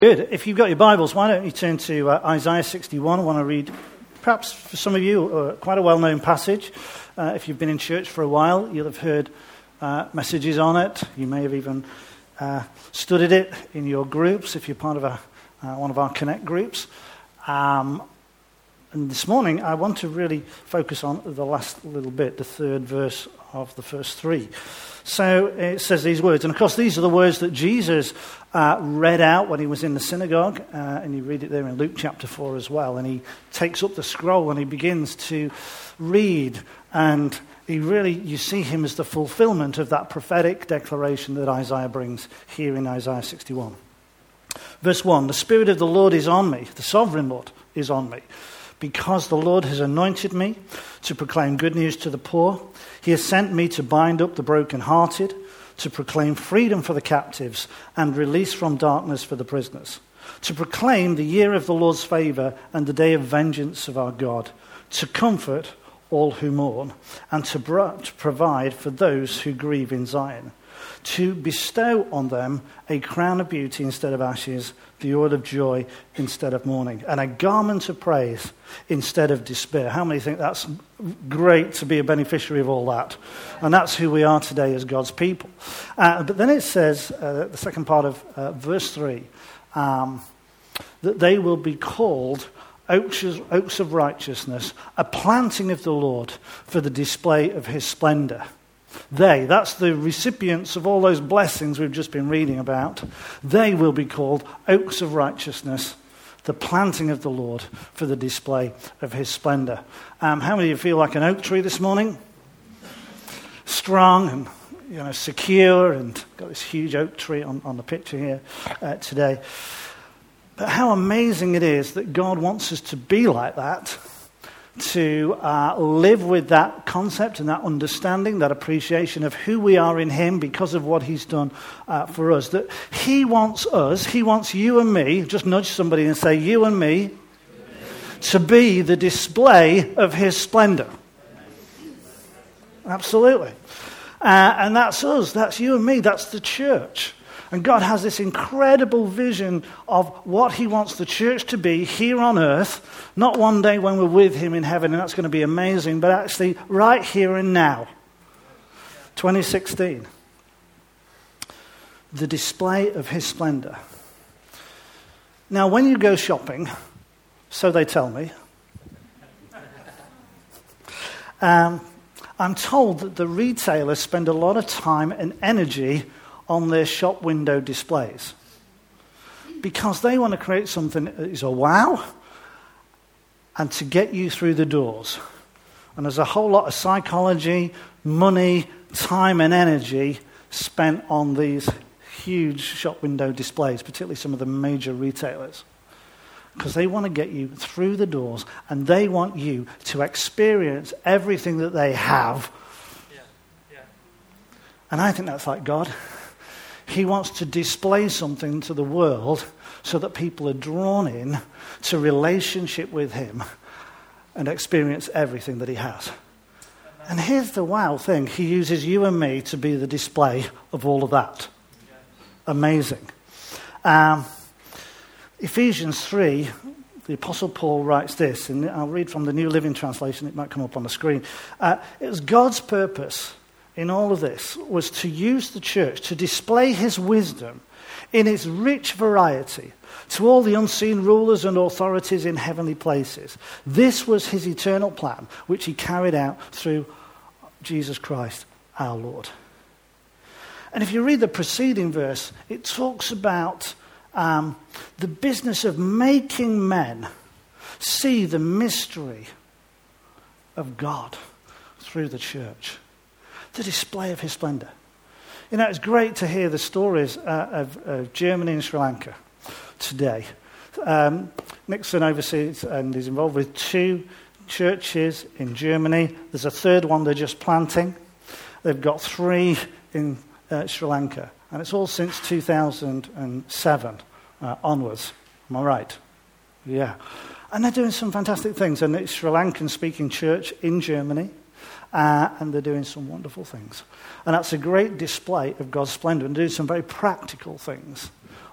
Good. If you've got your Bibles, why don't you turn to Isaiah 61? I want to read, perhaps for some of you, quite a well-known passage. If you've been in church for a while, you'll have heard messages on it. You may have even studied it in your groups, if you're part of one of our Connect groups. And this morning, I want to really focus on the last little bit, the third verse of the first three. So it says these words, and of course these are the words that Jesus read out when he was in the synagogue, and you read it there in Luke chapter 4 as well, and he takes up the scroll and he begins to read, and you see him as the fulfillment of that prophetic declaration that Isaiah brings here in Isaiah 61. Verse 1, the Spirit of the Lord is on me, the Sovereign Lord is on me, because the Lord has anointed me to proclaim good news to the poor. He has sent me to bind up the brokenhearted, to proclaim freedom for the captives and release from darkness for the prisoners, to proclaim the year of the Lord's favor and the day of vengeance of our God, to comfort all who mourn and to provide for those who grieve in Zion, to bestow on them a crown of beauty instead of ashes, the oil of joy instead of mourning, and a garment of praise instead of despair. How many think that's great to be a beneficiary of all that? And that's who we are today as God's people. But then it says, the second part of verse 3, that they will be called oaks of righteousness, a planting of the Lord for the display of his splendor. That's the recipients of all those blessings we've just been reading about. They will be called oaks of righteousness, the planting of the Lord for the display of his splendor. How many of you feel like an oak tree this morning? Strong and secure, and got this huge oak tree on the picture here today. But how amazing it is that God wants us to be like that, to live with that concept and that understanding, that appreciation of who we are in him because of what he's done for us. That he wants you and me, just nudge somebody and say, you and me, to be the display of his splendor. Absolutely. And that's us, that's you and me, that's the church. And God has this incredible vision of what he wants the church to be here on earth, not one day when we're with him in heaven, and that's going to be amazing, but actually right here and now. 2016. The display of his splendor. Now, when you go shopping, so they tell me, I'm told that the retailers spend a lot of time and energy on their shop window displays, because they want to create something that is a wow and to get you through the doors. And there's a whole lot of psychology, money, time and energy spent on these huge shop window displays, particularly some of the major retailers, because they want to get you through the doors and they want you to experience everything that they have. And I think that's like God. He wants to display something to the world so that people are drawn in to relationship with him and experience everything that he has. And here's the wow thing. He uses you and me to be the display of all of that. Amazing. Ephesians 3, the Apostle Paul writes this, and I'll read from the New Living Translation. It might come up on the screen. It was God's purpose in all of this was to use the church to display his wisdom in its rich variety to all the unseen rulers and authorities in heavenly places. This was his eternal plan, which he carried out through Jesus Christ, our Lord. And if you read the preceding verse, it talks about the business of making men see the mystery of God through the church. The display of his splendor. It's great to hear the stories of Germany and Sri Lanka today. Nixon oversees and is involved with 2 churches in Germany. There's a third one they're just planting. They've got 3 in Sri Lanka. And it's all since 2007 onwards. Am I right? Yeah. And they're doing some fantastic things. And it's Sri Lankan speaking church in Germany. And they're doing some wonderful things. And that's a great display of God's splendor and doing some very practical things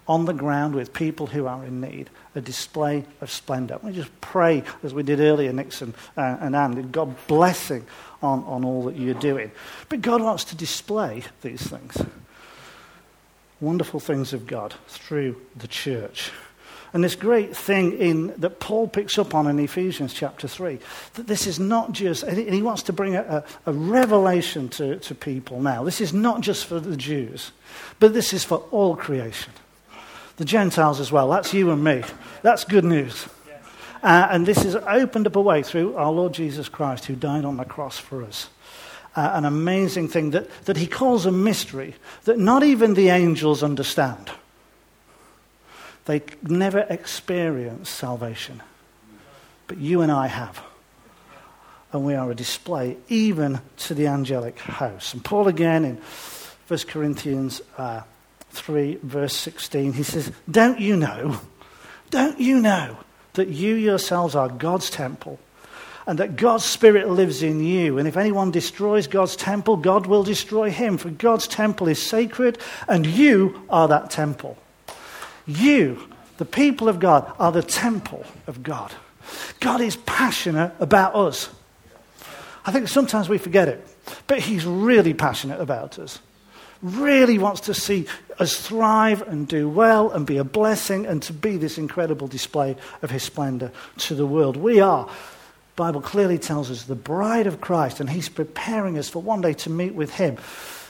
on the ground with people who are in need, a display of splendor. We just pray, as we did earlier, Nixon and Anne, God blessing on all that you're doing. But God wants to display these things, wonderful things of God, through the church. And this great thing that Paul picks up on in Ephesians chapter 3, that this is not just, and he wants to bring a revelation to people now. This is not just for the Jews, but this is for all creation. The Gentiles as well. That's you and me. That's good news. And this has opened up a way through our Lord Jesus Christ, who died on the cross for us. An amazing thing that he calls a mystery that not even the angels understand. They never experience salvation. But you and I have. And we are a display even to the angelic host. And Paul again in 1 Corinthians 3 verse 16, he says, don't you know that you yourselves are God's temple and that God's Spirit lives in you? And if anyone destroys God's temple, God will destroy him. For God's temple is sacred and you are that temple. You, the people of God, are the temple of God. God is passionate about us. I think sometimes we forget it, but he's really passionate about us. Really wants to see us thrive and do well and be a blessing and to be this incredible display of his splendor to the world. We are, the Bible clearly tells us, the bride of Christ, and he's preparing us for one day to meet with him.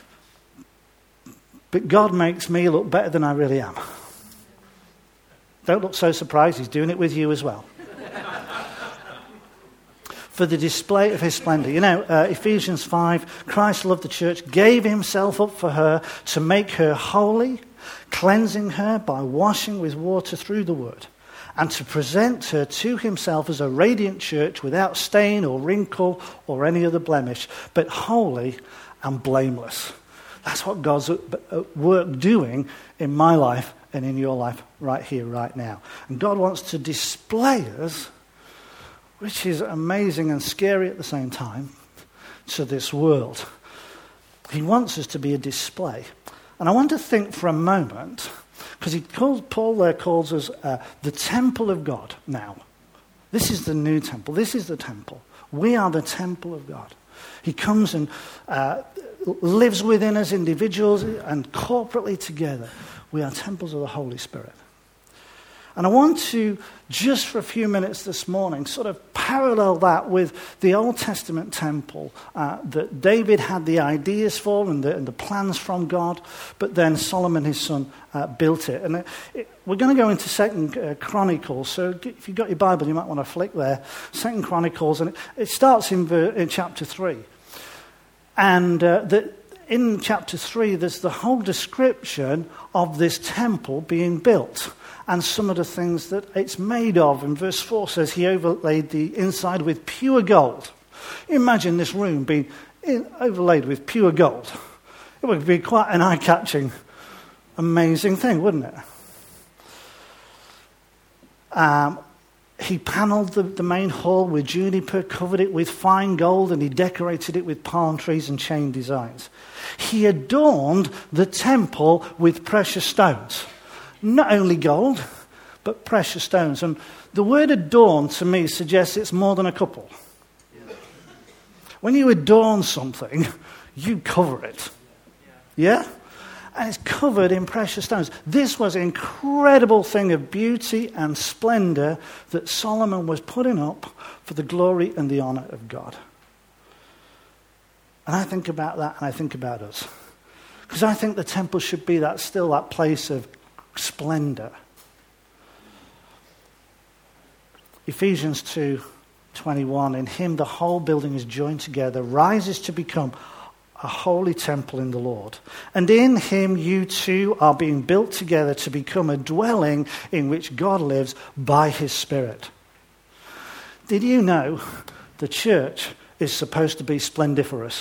But God makes me look better than I really am. Don't look so surprised, he's doing it with you as well. For the display of his splendor. You know, Ephesians 5, Christ loved the church, gave himself up for her to make her holy, cleansing her by washing with water through the word, and to present her to himself as a radiant church without stain or wrinkle or any other blemish, but holy and blameless. That's what God's at work doing in my life and in your life right here, right now. And God wants to display us, which is amazing and scary at the same time, to this world. He wants us to be a display. And I want to think for a moment, because Paul there calls us the temple of God now. This is the new temple. This is the temple. We are the temple of God. He comes and lives within us, individuals and corporately together. We are temples of the Holy Spirit. And I want to, just for a few minutes this morning, sort of parallel that with the Old Testament temple that David had the ideas for and the plans from God, but then Solomon, his son, built it. And we're going to go into 2 Chronicles, so if you've got your Bible, you might want to flick there. 2 Chronicles, and it starts in chapter 3. And in chapter 3, there's the whole description of this temple being built and some of the things that it's made of. And verse 4 says he overlaid the inside with pure gold. Imagine this room being overlaid with pure gold. It would be quite an eye-catching, amazing thing, wouldn't it? He panelled the main hall with juniper, covered it with fine gold, and he decorated it with palm trees and chain designs. He adorned the temple with precious stones. Not only gold, but precious stones. And the word adorn to me suggests it's more than a couple. When you adorn something, you cover it. Yeah? And it's covered in precious stones. This was an incredible thing of beauty and splendor that Solomon was putting up for the glory and the honor of God. And I think about that and I think about us. Because I think the temple should be still that place of splendor. Ephesians 2:21, in him the whole building is joined together, rises to become a holy temple in the Lord. And in him you too are being built together to become a dwelling in which God lives by his Spirit. Did you know the church is supposed to be splendiferous?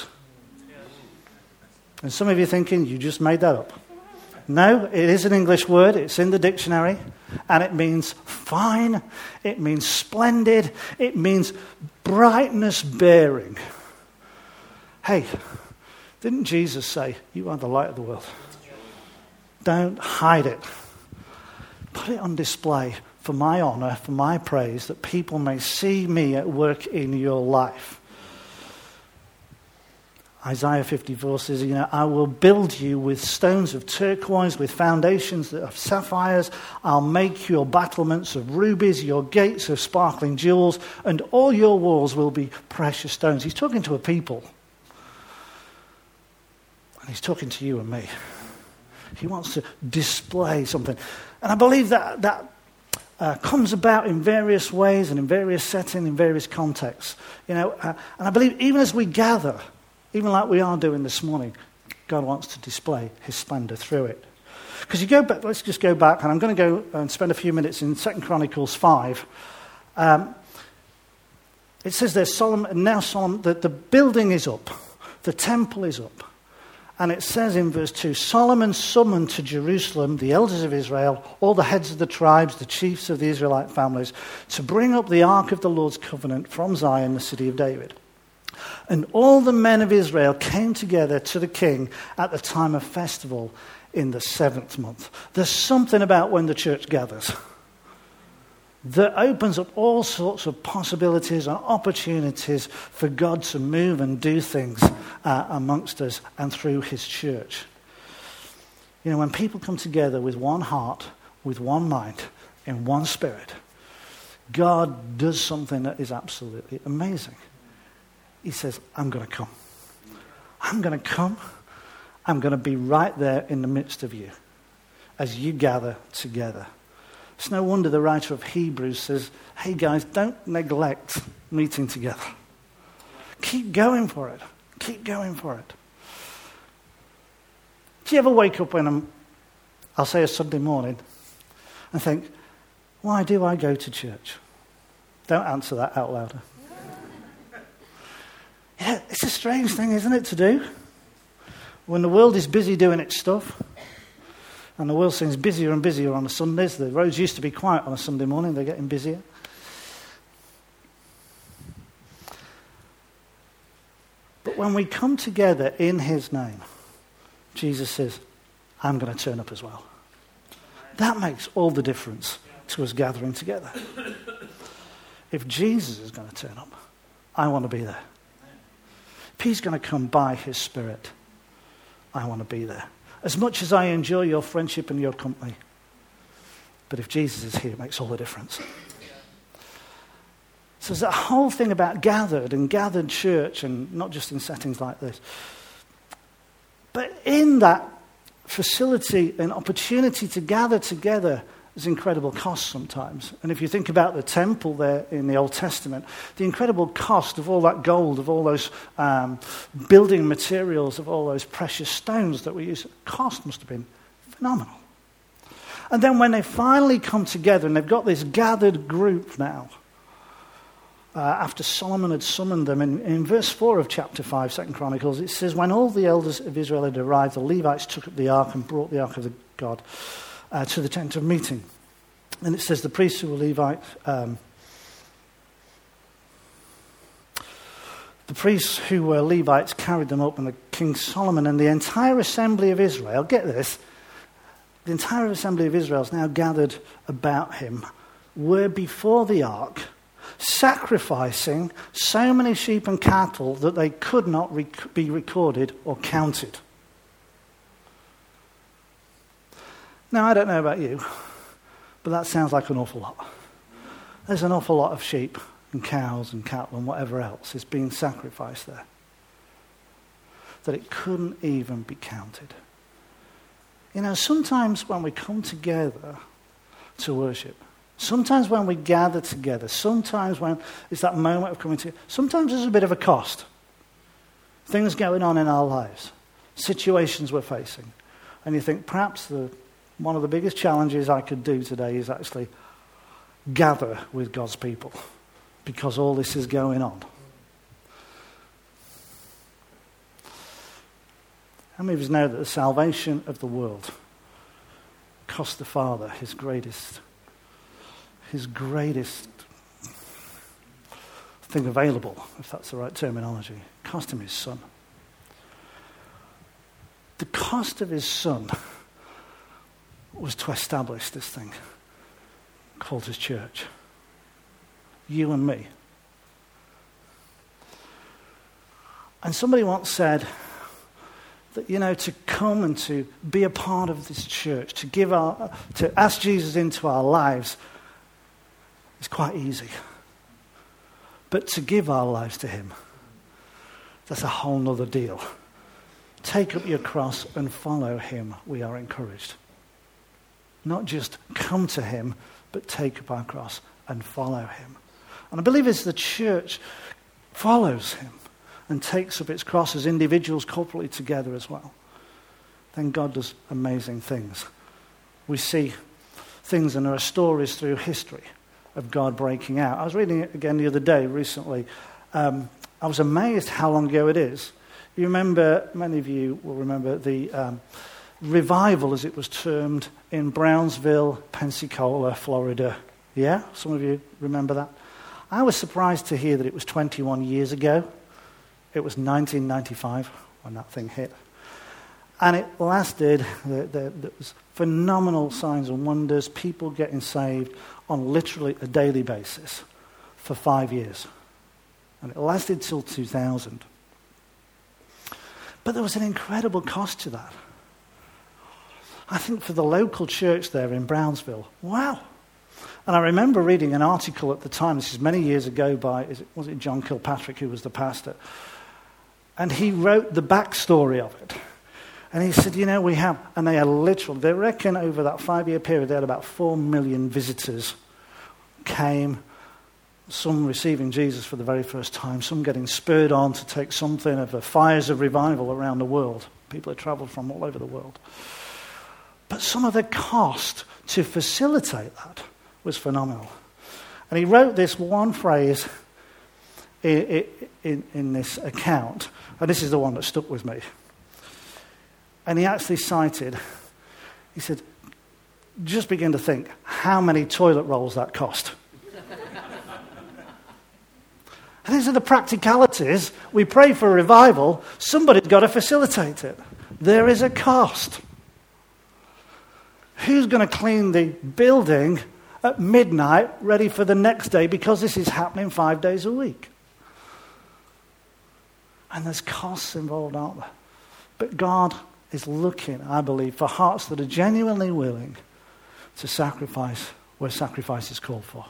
And some of you are thinking, you just made that up. No, it is an English word. It's in the dictionary. And it means fine. It means splendid. It means brightness bearing. Hey, didn't Jesus say, you are the light of the world? Don't hide it. put it on display for my honor, for my praise, that people may see me at work in your life. Isaiah 54 says, I will build you with stones of turquoise, with foundations of sapphires. I'll make your battlements of rubies, your gates of sparkling jewels, and all your walls will be precious stones. He's talking to a people. And he's talking to you and me. He wants to display something. And I believe that comes about in various ways and in various settings, in various contexts. And I believe even as we gather, even like we are doing this morning, God wants to display his splendor through it. Because you go back, let's just go back, and I'm going to go and spend a few minutes in 2 Chronicles 5. It says there's Solomon, that the building is up, the temple is up. And it says in verse 2, Solomon summoned to Jerusalem the elders of Israel, all the heads of the tribes, the chiefs of the Israelite families, to bring up the ark of the Lord's covenant from Zion, the city of David. And all the men of Israel came together to the king at the time of festival in the 7th month. There's something about when the church gathers that opens up all sorts of possibilities and opportunities for God to move and do things amongst us and through his church. When people come together with one heart, with one mind, in one spirit, God does something that is absolutely amazing. He says, I'm going to come. I'm going to come. I'm going to be right there in the midst of you as you gather together. It's no wonder the writer of Hebrews says, hey guys, don't neglect meeting together. Keep going for it. Keep going for it. Do you ever wake up when I'll say a Sunday morning and think, why do I go to church? Don't answer that out louder. Yeah, it's a strange thing, isn't it, to do? When the world is busy doing its stuff, and the world seems busier and busier on the Sundays. The roads used to be quiet on a Sunday morning. They're getting busier. But when we come together in his name, Jesus says, I'm going to turn up as well. That makes all the difference to us gathering together. If Jesus is going to turn up, I want to be there. If he's going to come by his Spirit, I want to be there. As much as I enjoy your friendship and your company, but if Jesus is here, it makes all the difference. So there's that whole thing about gathered church, and not just in settings like this. But in that facility and opportunity to gather together, there's incredible cost sometimes. And if you think about the temple there in the Old Testament, the incredible cost of all that gold, of all those building materials, of all those precious stones that we use, the cost must have been phenomenal. And then when they finally come together and they've got this gathered group now, after Solomon had summoned them, in verse 4 of chapter 5, 2 Chronicles, it says, when all the elders of Israel had arrived, the Levites took up the ark and brought the ark of the God to the tent of meeting. And it says the priests who were Levites, carried them up, and the King Solomon and the entire assembly of Israel, get this, the entire assembly of Israel is now gathered about him, were before the ark, sacrificing so many sheep and cattle that they could not be recorded or counted. Now, I don't know about you, but that sounds like an awful lot. There's an awful lot of sheep and cows and cattle and whatever else is being sacrificed there, that it couldn't even be counted. Sometimes when we come together to worship, sometimes when we gather together, sometimes when it's that moment of coming together, sometimes there's a bit of a cost. Things going on in our lives, situations we're facing. And you think, perhaps one of the biggest challenges I could do today is actually gather with God's people, because all this is going on. How many of us know that the salvation of the world cost the Father his greatest thing available, if that's the right terminology? It cost him his Son. The cost of his Son was to establish this thing. called his church. You and me. And somebody once said that, to come and to be a part of this church, to ask Jesus into our lives is quite easy. But to give our lives to him, that's a whole nother deal. Take up your cross and follow him, we are encouraged. Not just come to him, but take up our cross and follow him. And I believe as the church follows him and takes up its cross as individuals corporately together as well, then God does amazing things. We see things, and there are stories through history of God breaking out. I was reading it again the other day, recently. I was amazed how long ago it is. You remember, many of you will remember the revival, as it was termed, in Brownsville, Pensacola, Florida. Yeah? Some of you remember that? I was surprised to hear that it was 21 years ago. It was 1995 when that thing hit. And it lasted, there was phenomenal signs and wonders, people getting saved on literally a daily basis for 5 years. And it lasted till 2000. But there was an incredible cost to that. I think for the local church there in Brownsville, wow. And I remember reading an article at the time, this is many years ago, was it John Kilpatrick who was the pastor? And he wrote the backstory of it. And he said, they reckon over that 5-year period, they had about 4 million visitors came, some receiving Jesus for the very first time, some getting spurred on to take something of the fires of revival around the world. People had traveled from all over the world. But some of the cost to facilitate that was phenomenal. And he wrote this one phrase in this account, and this is the one that stuck with me. And he actually cited, he said, just begin to think how many toilet rolls that cost. And these are the practicalities. We pray for revival. Somebody's got to facilitate it. There is a cost. Who's going to clean the building at midnight, ready for the next day, because this is happening 5 days a week? And there's costs involved, aren't there? But God is looking, I believe, for hearts that are genuinely willing to sacrifice where sacrifice is called for.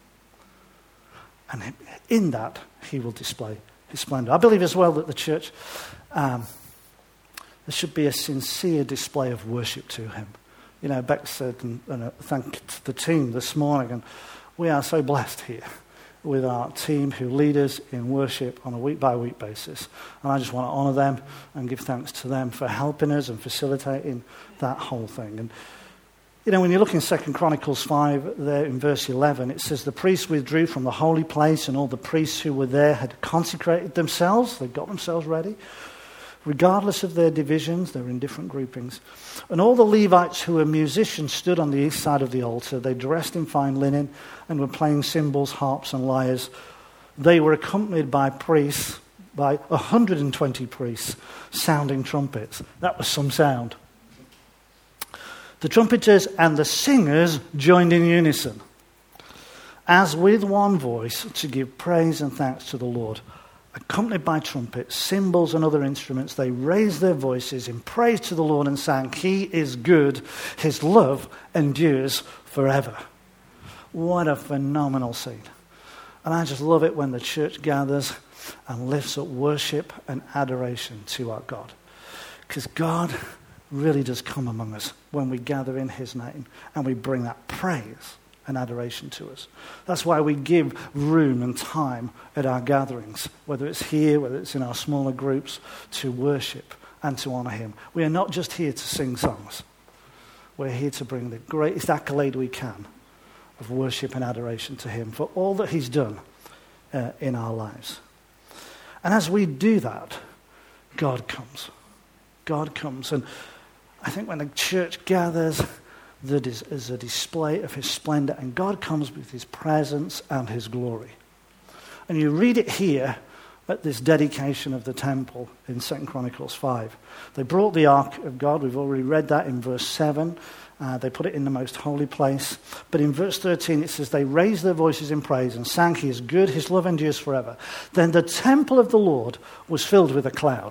And in that, he will display his splendor. I believe as well that the church, there should be a sincere display of worship to him. Beck said, and thanked the team this morning, and we are so blessed here with our team who lead us in worship on a week-by-week basis. And I just want to honour them and give thanks to them for helping us and facilitating that whole thing. And when you look in 2 Chronicles 5, there in verse 11, it says, the priests withdrew from the holy place, and all the priests who were there had consecrated themselves. They got themselves ready. Regardless of their divisions, they were in different groupings. And all the Levites who were musicians stood on the east side of the altar. They dressed in fine linen and were playing cymbals, harps, and lyres. They were accompanied by priests, by 120 priests, sounding trumpets. That was some sound. The trumpeters and the singers joined in unison, as with one voice, to give praise and thanks to the Lord. Accompanied by trumpets, cymbals, and other instruments, they raised their voices in praise to the Lord and sang, He is good, His love endures forever. What a phenomenal scene. And I just love it when the church gathers and lifts up worship and adoration to our God. Because God really does come among us when we gather in his name and we bring that praise and adoration to us. That's why we give room and time at our gatherings, whether it's here, whether it's in our smaller groups, to worship and to honour him. We are not just here to sing songs. We're here to bring the greatest accolade we can of worship and adoration to him for all that he's done in our lives. And as we do that, God comes. God comes. And I think when the church gathers, there is a display of his splendor, and God comes with his presence and his glory. And you read it here, at this dedication of the temple in 2 Chronicles 5. They brought the Ark of God. We've already read that in verse 7. They put it in the most holy place. But in verse 13 it says, they raised their voices in praise and sang, He is good, His love endures forever. Then the temple of the Lord was filled with a cloud.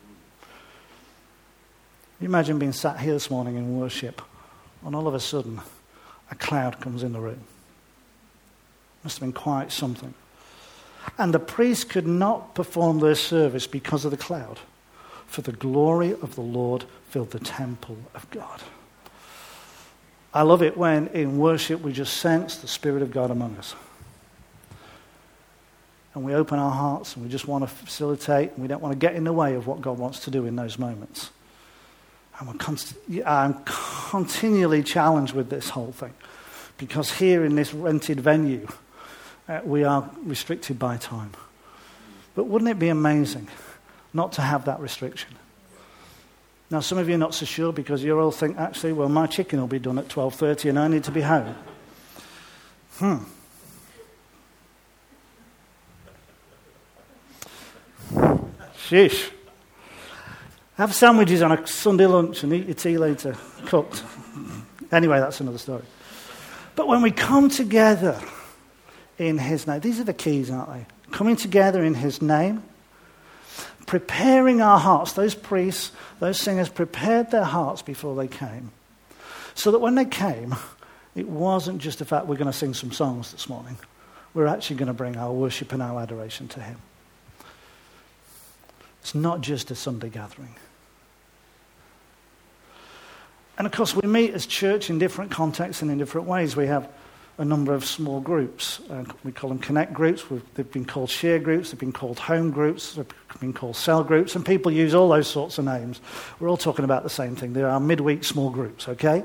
You imagine being sat here this morning in worship, and all of a sudden a cloud comes in the room. Must have been quite something. And the priests could not perform their service because of the cloud, for the glory of the Lord filled the temple of God. I love it when in worship we just sense the Spirit of God among us. And we open our hearts and we just want to facilitate, and we don't want to get in the way of what God wants to do in those moments. And I'm continually challenged with this whole thing, because here in this rented venue, we are restricted by time. But wouldn't it be amazing not to have that restriction? Now, some of you are not so sure because you all think, actually, well, my chicken will be done at 12:30 and I need to be home. Sheesh. Have sandwiches on a Sunday lunch and eat your tea later, cooked. Anyway, that's another story. But when we come together in His name, these are the keys, aren't they? Coming together in His name, preparing our hearts. Those priests, those singers prepared their hearts before they came, so that when they came, it wasn't just the fact we're going to sing some songs this morning. We're actually going to bring our worship and our adoration to Him. It's not just a Sunday gathering. And of course, we meet as church in different contexts and in different ways. We have a number of small groups. We call them connect groups. They've been called share groups. They've been called home groups. They've been called cell groups. And people use all those sorts of names. We're all talking about the same thing. They are midweek small groups, okay?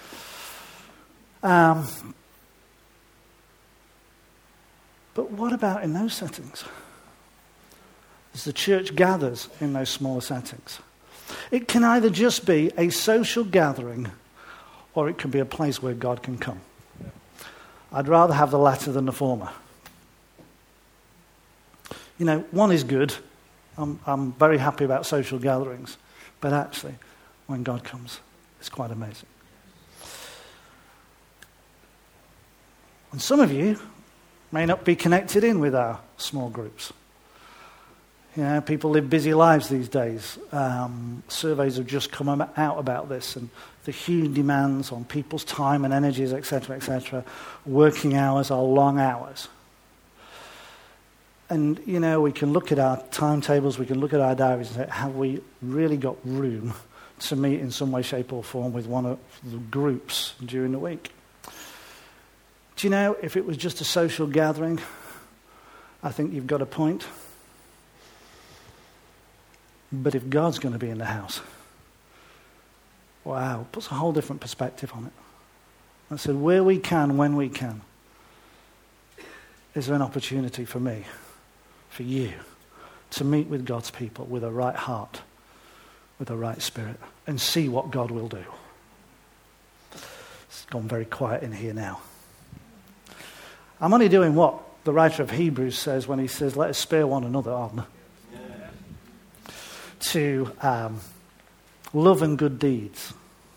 But what about in those settings? As the church gathers in those smaller settings, it can either just be a social gathering or it can be a place where God can come. I'd rather have the latter than the former. You know, one is good. I'm very happy about social gatherings. But actually, when God comes, it's quite amazing. And some of you may not be connected in with our small groups. You know, people live busy lives these days. Surveys have just come out about this, and the huge demands on people's time and energies, etc., etc. Working hours are long hours. And, you know, we can look at our timetables, we can look at our diaries and say, have we really got room to meet in some way, shape or form with one of the groups during the week? Do you know, if it was just a social gathering, I think you've got a point. But if God's going to be in the house, wow, puts a whole different perspective on it. I said, where we can, when we can, is there an opportunity for me, for you, to meet with God's people with a right heart, with a right spirit, and see what God will do. It's gone very quiet in here now. I'm only doing what the writer of Hebrews says when he says, let us spare one another on to love and good deeds.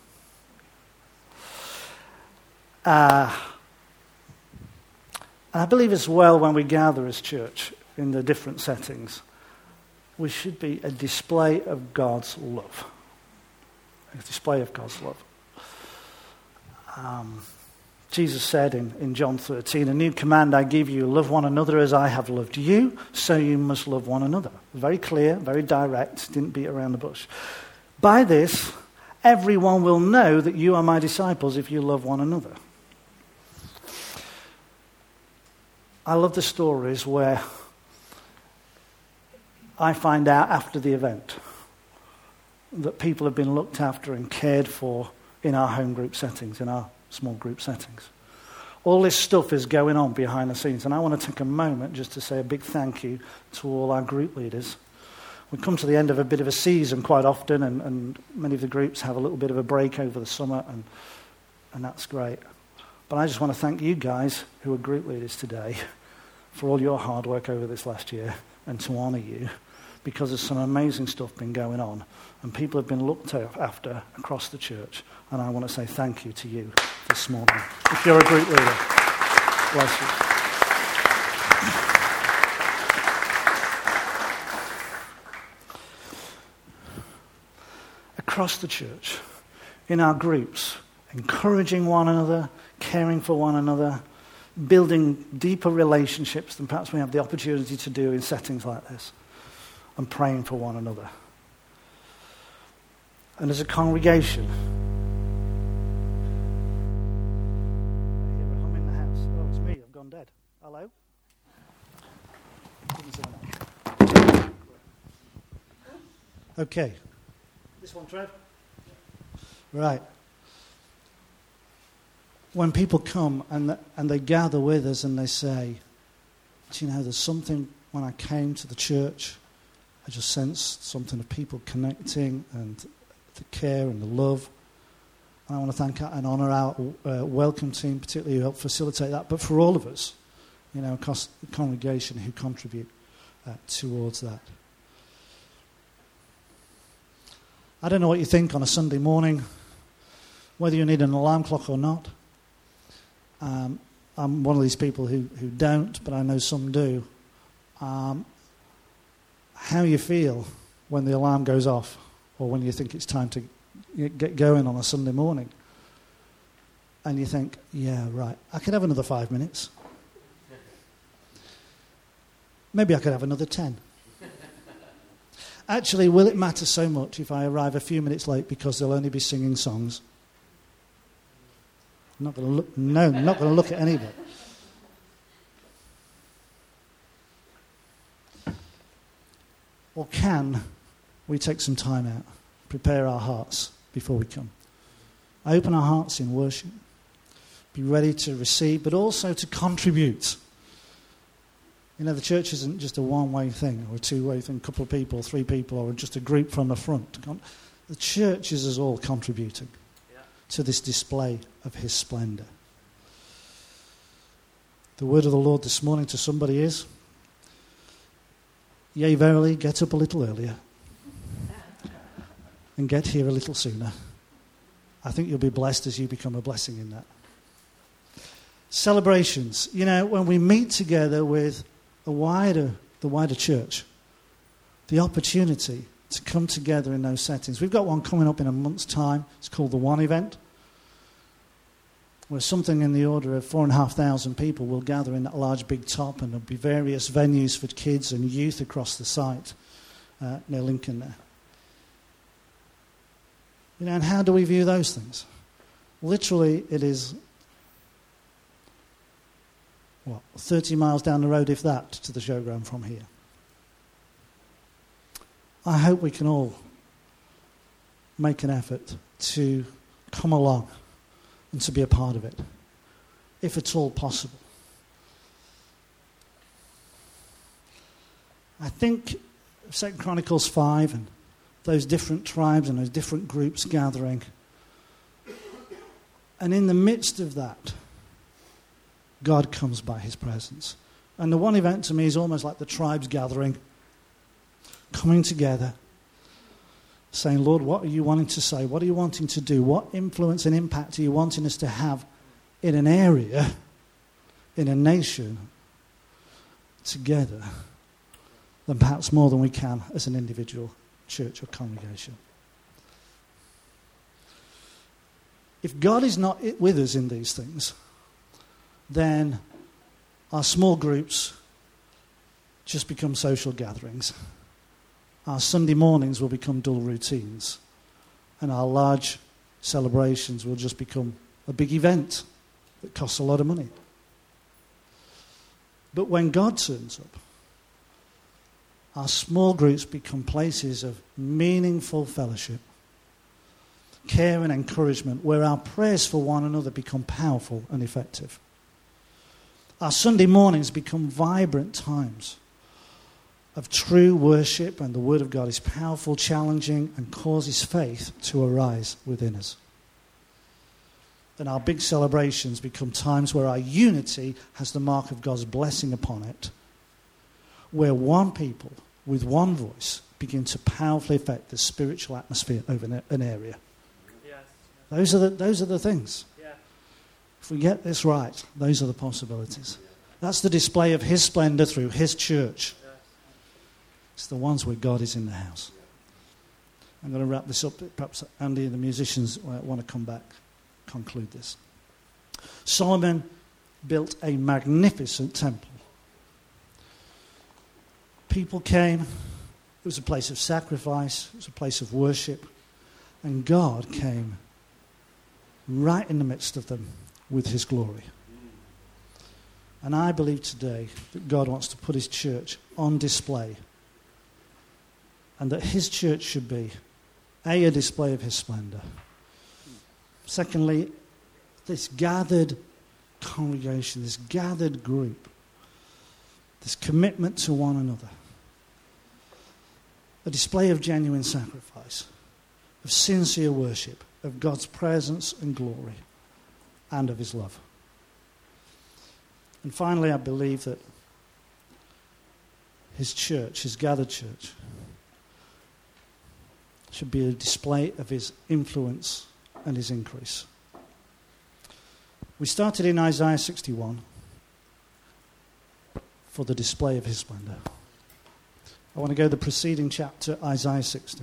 And I believe as well when we gather as church in the different settings, we should be a display of God's love. A display of God's love. Jesus said in John 13, a new command I give you, love one another as I have loved you, so you must love one another. Very clear, very direct, didn't beat around the bush. By this, everyone will know that you are my disciples if you love one another. I love the stories where I find out after the event that people have been looked after and cared for in our home group settings, in our small group settings. All this stuff is going on behind the scenes, and I want to take a moment just to say a big thank you to all our group leaders. We come to the end of a bit of a season quite often, and many of the groups have a little bit of a break over the summer, and that's great. But I just want to thank you guys who are group leaders today for all your hard work over this last year and to honour you, because there's some amazing stuff been going on and people have been looked after across the church. And I want to say thank you to you this morning. If you're a group leader, bless you. Across the church, in our groups, encouraging one another, caring for one another, building deeper relationships than perhaps we have the opportunity to do in settings like this, and praying for one another. And as a congregation, I hear a hum in the house. Oh, it's me. I've gone dead. Hello? Okay. This one, Trev? Right. When people come and they gather with us and they say, do you know, there's something, when I came to the church, I just sensed something of people connecting and the care and the love. And I want to thank and honour our welcome team, particularly who helped facilitate that, but for all of us, you know, across the congregation who contribute towards that. I don't know what you think on a Sunday morning, whether you need an alarm clock or not. I'm one of these people who don't, but I know some do. How you feel when the alarm goes off or when you think it's time to get going on a Sunday morning. And you think, yeah, right, I could have another 5 minutes. Maybe I could have another 10. Actually, will it matter so much if I arrive a few minutes late because they'll only be singing songs? I'm not going to look. No, I'm not going to look at anybody. Or can we take some time out, prepare our hearts before we come? Open our hearts in worship, be ready to receive, but also to contribute. You know, the church isn't just a one-way thing or a two-way thing, a couple of people, 3 people, or just a group from the front. The church is us all contributing to this display of his splendour. The word of the Lord this morning to somebody is, yea, verily, get up a little earlier and get here a little sooner. I think you'll be blessed as you become a blessing in that. Celebrations. You know, when we meet together with the wider church, the opportunity to come together in those settings. We've got one coming up in a month's time. It's called the One Event, where something in the order of 4,500 people will gather in that large big top, and there'll be various venues for kids and youth across the site near Lincoln there. You know, and how do we view those things? Literally, it is 30 miles down the road, if that, to the showground from here. I hope we can all make an effort to come along and to be a part of it, if at all possible. I think 2 Chronicles 5 and those different tribes and those different groups gathering, and in the midst of that, God comes by his presence. And the One Event to me is almost like the tribes gathering, coming together, saying, Lord, what are you wanting to say? What are you wanting to do? What influence and impact are you wanting us to have in an area, in a nation, together, than perhaps more than we can as an individual church or congregation? If God is not with us in these things, then our small groups just become social gatherings. Our Sunday mornings will become dull routines. And our large celebrations will just become a big event that costs a lot of money. But when God turns up, our small groups become places of meaningful fellowship, care and encouragement, where our prayers for one another become powerful and effective. Our Sunday mornings become vibrant times of true worship, and the Word of God is powerful, challenging, and causes faith to arise within us. and our big celebrations become times where our unity has the mark of God's blessing upon it, where one people with one voice begin to powerfully affect the spiritual atmosphere over an area. Yes. Those are the things. Yeah. If we get this right, those are the possibilities. That's the display of his splendor through his church. Yes. It's the ones where God is in the house. I'm going to wrap this up. Perhaps Andy and the musicians want to come back, conclude this. Solomon built a magnificent temple. People came. It was a place of sacrifice. It was a place of worship. And God came right in the midst of them with his glory. And I believe today that God wants to put his church on display, and that his church should be, a display of his splendor. Secondly, this gathered congregation, this gathered group, this commitment to one another. A display of genuine sacrifice, of sincere worship, of God's presence and glory, and of his love. And finally, I believe that his church, his gathered church, should be a display of his influence and his increase. We started in Isaiah 61 for the display of his splendor. I want to go to the preceding chapter, Isaiah 60,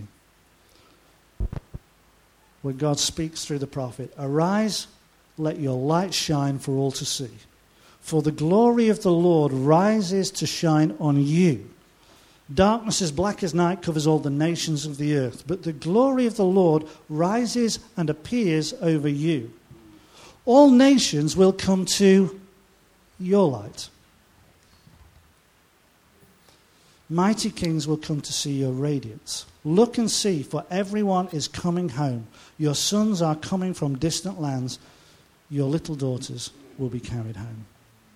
where God speaks through the prophet, "Arise, let your light shine for all to see. For the glory of the Lord rises to shine on you. Darkness as black as night covers all the nations of the earth, but the glory of the Lord rises and appears over you. All nations will come to your light. Mighty kings will come to see your radiance. Look and see, for everyone is coming home. Your sons are coming from distant lands. Your little daughters will be carried home."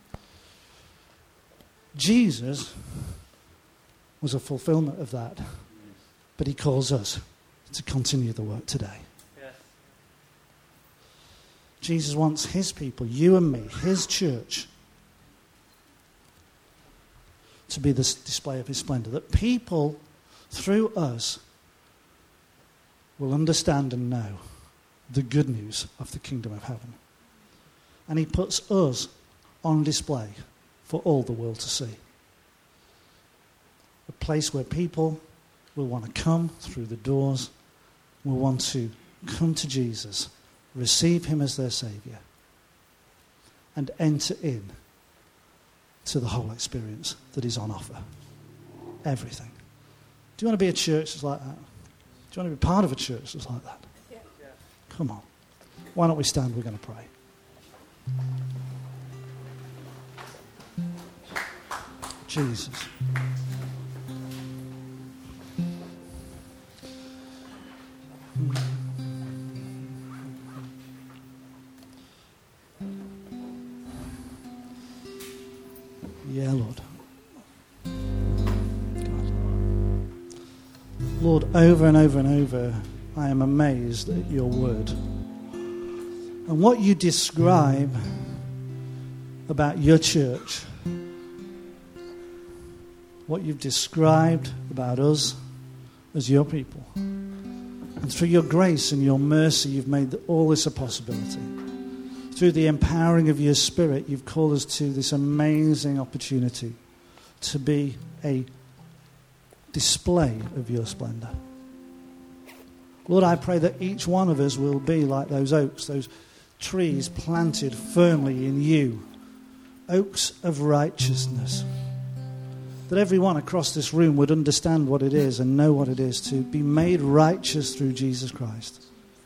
Jesus was a fulfillment of that, but he calls us to continue the work today. Yes. Jesus wants his people, you and me, his church, to be this display of his splendor, that people through us will understand and know the good news of the kingdom of heaven. And he puts us on display for all the world to see. A place where people will want to come through the doors, will want to come to Jesus, receive him as their Saviour, and enter in to the whole experience that is on offer. Everything. Do you want to be a church that's like that? Do you want to be part of a church that's like that? Yeah. Come on. Why don't we stand? We're going to pray. Jesus. Yeah, Lord. Lord, over and over and over, I am amazed at your word. And what you describe about your church, what you've described about us as your people. And through your grace and your mercy, you've made all this a possibility. Through the empowering of your Spirit, you've called us to this amazing opportunity to be a display of your splendor. Lord, I pray that each one of us will be like those oaks, those trees planted firmly in you, oaks of righteousness. That everyone across this room would understand what it is and know what it is to be made righteous through Jesus Christ.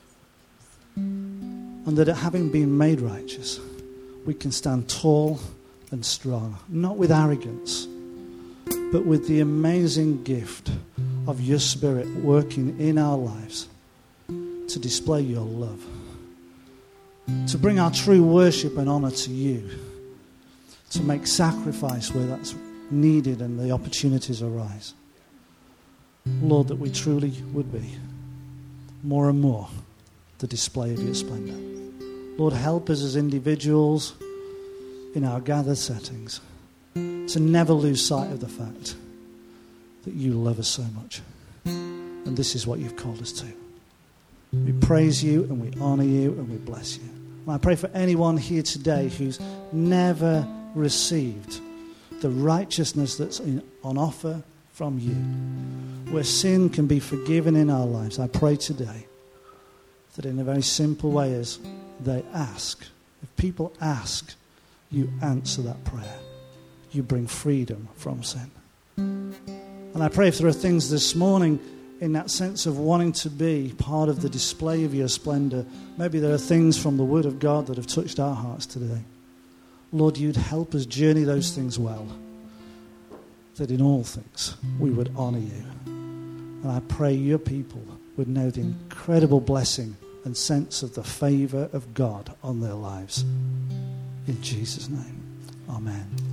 And that having been made righteous, we can stand tall and strong, not with arrogance, but with the amazing gift of your Spirit working in our lives to display your love, to bring our true worship and honor to you, to make sacrifice where that's needed and the opportunities arise. Lord, that we truly would be more and more the display of your splendor. Lord, help us as individuals in our gathered settings to never lose sight of the fact that you love us so much. And this is what you've called us to. We praise you and we honor you and we bless you. And I pray for anyone here today who's never received the righteousness that's on offer from you, where sin can be forgiven in our lives. I pray today that in a very simple way, as they ask, if people ask, you answer that prayer. You bring freedom from sin. And I pray if there are things this morning in that sense of wanting to be part of the display of your splendor, maybe there are things from the Word of God that have touched our hearts today. Lord, you'd help us journey those things well, that in all things we would honor you. And I pray your people would know the incredible blessing and sense of the favor of God on their lives. In Jesus' name, amen.